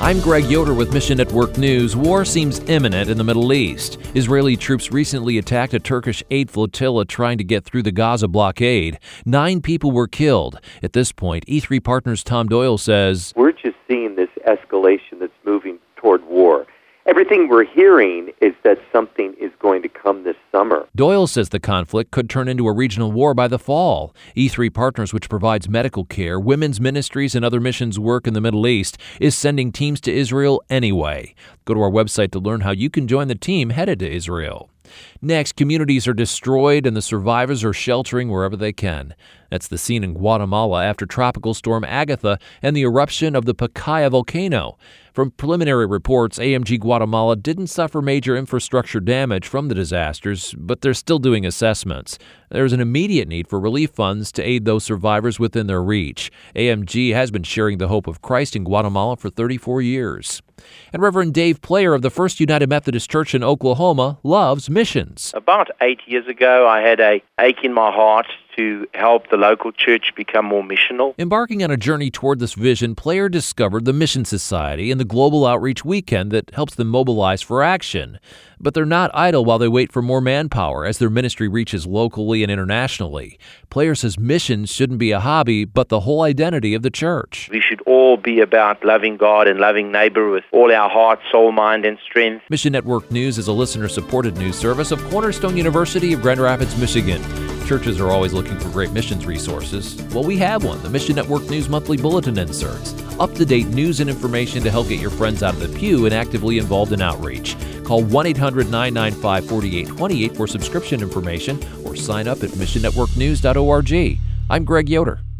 I'm Greg Yoder with Mission Network News. War seems imminent in the Middle East. Israeli troops recently attacked a Turkish aid flotilla trying to get through the Gaza blockade. 9 people were killed. At this point, E3 Partners' Tom Doyle says, "We're just seeing this escalation that's moving toward war. Everything we're hearing is that something is going to come this summer." Doyle says the conflict could turn into a regional war by the fall. E3 Partners, which provides medical care, women's ministries, and other missions work in the Middle East, is sending teams to Israel anyway. Go to our website to learn how you can join the team headed to Israel. Next, communities are destroyed and the survivors are sheltering wherever they can. That's the scene in Guatemala after Tropical Storm Agatha and the eruption of the Pacaya volcano. From preliminary reports, AMG Guatemala didn't suffer major infrastructure damage from the disasters, but they're still doing assessments. There's an immediate need for relief funds to aid those survivors within their reach. AMG has been sharing the hope of Christ in Guatemala for 34 years. And Reverend Dave Player of the First United Methodist Church in Oklahoma loves missions. About 8 years ago, I had an ache in my heart to help the local church become more missional. Embarking on a journey toward this vision, Player discovered the Mission Society and the Global Outreach Weekend that helps them mobilize for action. But they're not idle while they wait for more manpower as their ministry reaches locally and internationally. Player says missions shouldn't be a hobby, but the whole identity of the church. We should all be about loving God and loving neighbor with all our heart, soul, mind, and strength. Mission Network News is a listener-supported news service of Cornerstone University of Grand Rapids, Michigan. Churches are always looking for great missions resources. Well, we have one, the Mission Network News Monthly Bulletin inserts. Up-to-date news and information to help get your friends out of the pew and actively involved in outreach. Call 1-800-995-4828 for subscription information or sign up at missionnetworknews.org. I'm Greg Yoder.